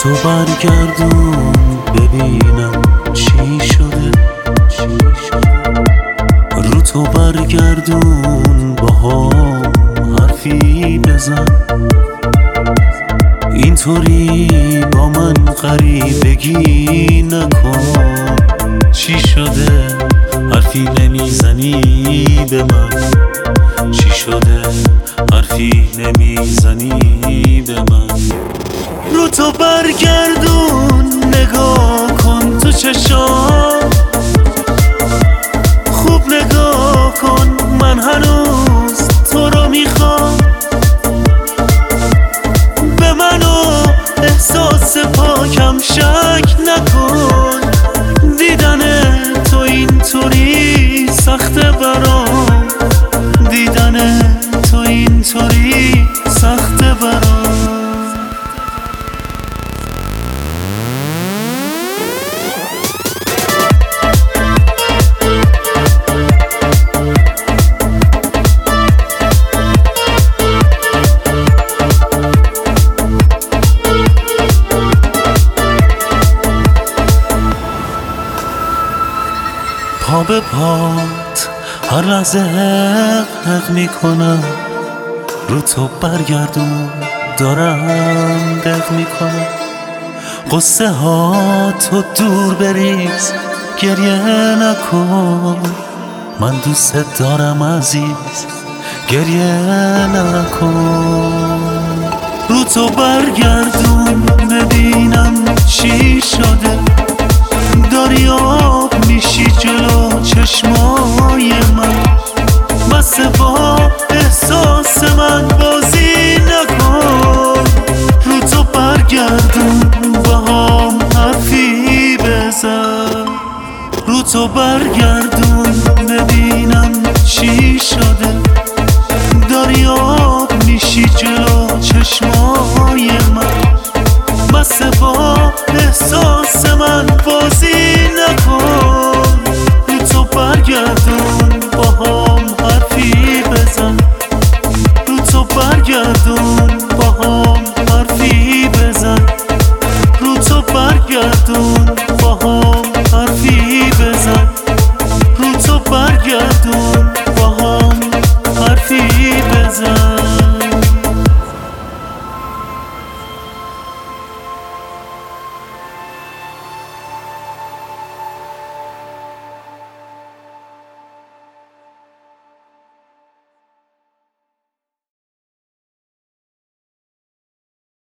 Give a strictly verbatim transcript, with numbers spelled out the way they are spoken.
تو برگردون ببینم چی شده، رو تو برگردون با هم حرفی بزن، اینطوری با من غریبگی نکن. چی شده حرفی نمیزنی به من؟ چی شده حرفی نمیزنی به من؟ رو تو برگردون نگاه کن تو چشام، خوب نگاه کن من هنوز تو رو میخوام. به من و احساس پاکم شک نکن، دیدن تو اینطوری سخته برام، دیدن تو اینطوری سخته برام. پا به پات هر لحظه حق حق میکنم، رو تو برگردون دارم دق میکنم. قصه ها تو دور بریز گریه نکن، من دوست دارم عزیز گریه نکن. رو تو برگردون ببینم چی شده، داری آب میشی جلو چشمای من، بس با احساس من بازی نکن. رو تو برگردون با هم حرفی بزن، رو تو برگردون ببینم چی شده، داری آب میشی جلو چشمای من، بس با احساس من بازی نکن. رو تو برگردون با هم حرفی بزن، رو تو برگردون با هم حرفی بزن، رو تو برگردون با هم حرفی بزن، رو تو برگردون